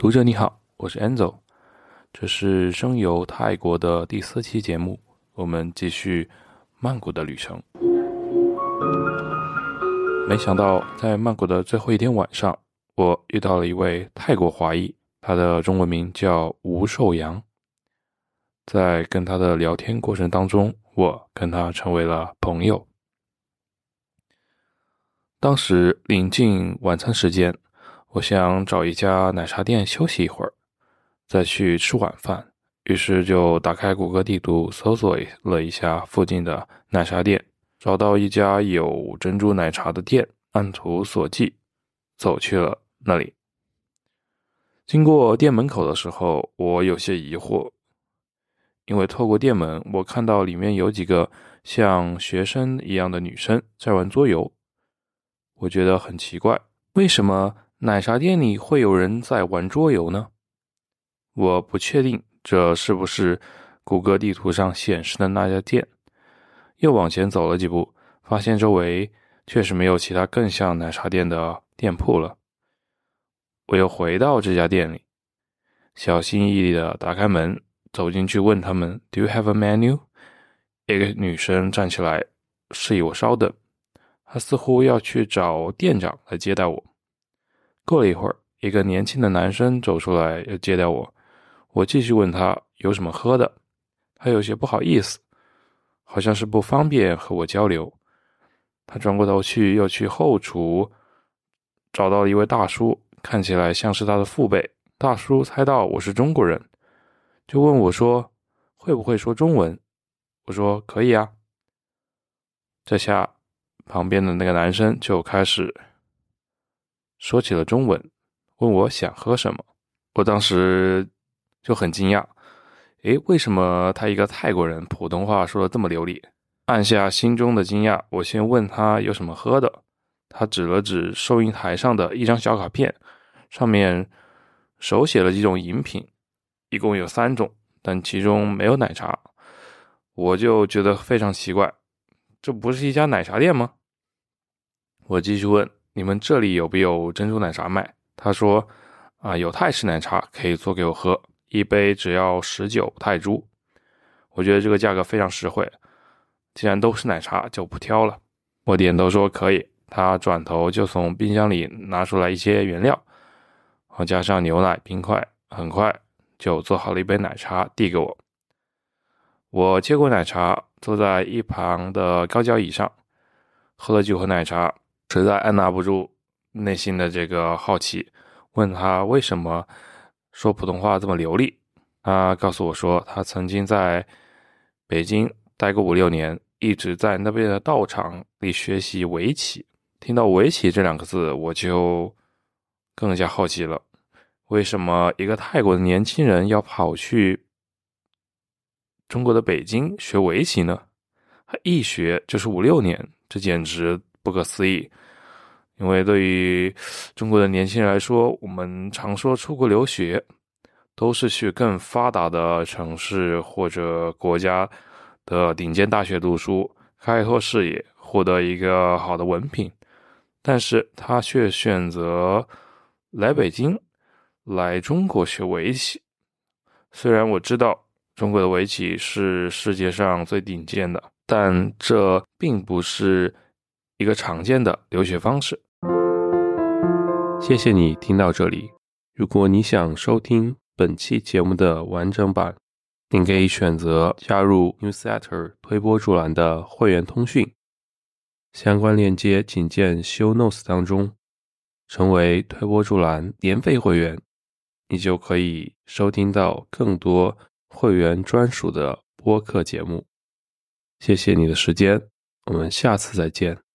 读者你好，我是 Enzo， 这是声游泰国的第4期节目，我们继续曼谷的旅程。没想到在曼谷的最后一天晚上，我遇到了一位泰国华裔，他的中文名叫吴寿阳。在跟他的聊天过程当中，我跟他成为了朋友。当时临近晚餐时间，我想找一家奶茶店休息一会儿，再去吃晚饭，于是就打开谷歌地图搜索了一下附近的奶茶店，找到一家有珍珠奶茶的店，按图索骥，走去了那里。经过店门口的时候，我有些疑惑，因为透过店门，我看到里面有几个像学生一样的女生在玩桌游。我觉得很奇怪，为什么奶茶店里会有人在玩桌游呢？我不确定这是不是谷歌地图上显示的那家店。又往前走了几步，发现周围确实没有其他更像奶茶店的店铺了。我又回到这家店里，小心翼翼地打开门，走进去问他们 Do you have a menu？ 一个女生站起来示意我稍等，她似乎要去找店长来接待我。过了一会儿，一个年轻的男生走出来要接待我，我继续问他有什么喝的，他有些不好意思，好像是不方便和我交流。他转过头去又去后厨找到了一位大叔，看起来像是他的父辈。大叔猜到我是中国人，就问我说会不会说中文。我说可以啊。这下旁边的那个男生就开始说起了中文，问我想喝什么。我当时就很惊讶，为什么他一个泰国人普通话说得这么流利？按下心中的惊讶，我先问他有什么喝的。他指了指收银台上的一张小卡片，上面手写了几种饮品，一共有3种，但其中没有奶茶。我就觉得非常奇怪，这不是一家奶茶店吗？我继续问，你们这里有没有珍珠奶茶卖？他说有泰式奶茶可以做给我喝，一杯只要19泰铢。我觉得这个价格非常实惠，既然都是奶茶就不挑了。我点头说可以，他转头就从冰箱里拿出来一些原料，然后加上牛奶、冰块，很快就做好了一杯奶茶递给我。我接过奶茶，坐在一旁的高脚椅上，喝了几口奶茶，实在按捺不住内心的这个好奇，问他为什么说普通话这么流利。他告诉我说他曾经在北京待过5-6年，一直在那边的道场里学习围棋。听到围棋这2个字，我就更加好奇了，为什么一个泰国的年轻人要跑去中国的北京学围棋呢？他一学就是5-6年，这简直不可思议。因为对于中国的年轻人来说，我们常说出国留学都是去更发达的城市或者国家的顶尖大学读书，开拓视野，获得一个好的文凭。但是他却选择来北京，来中国学围棋。虽然我知道中国的围棋是世界上最顶尖的，但这并不是一个常见的留学方式。谢谢你听到这里，如果你想收听本期节目的完整版，您可以选择加入 Newsletter 推播助澜的会员通讯，相关链接请见 Show Notes 当中。成为推播助澜年费会员，你就可以收听到更多会员专属的播客节目。谢谢你的时间，我们下次再见。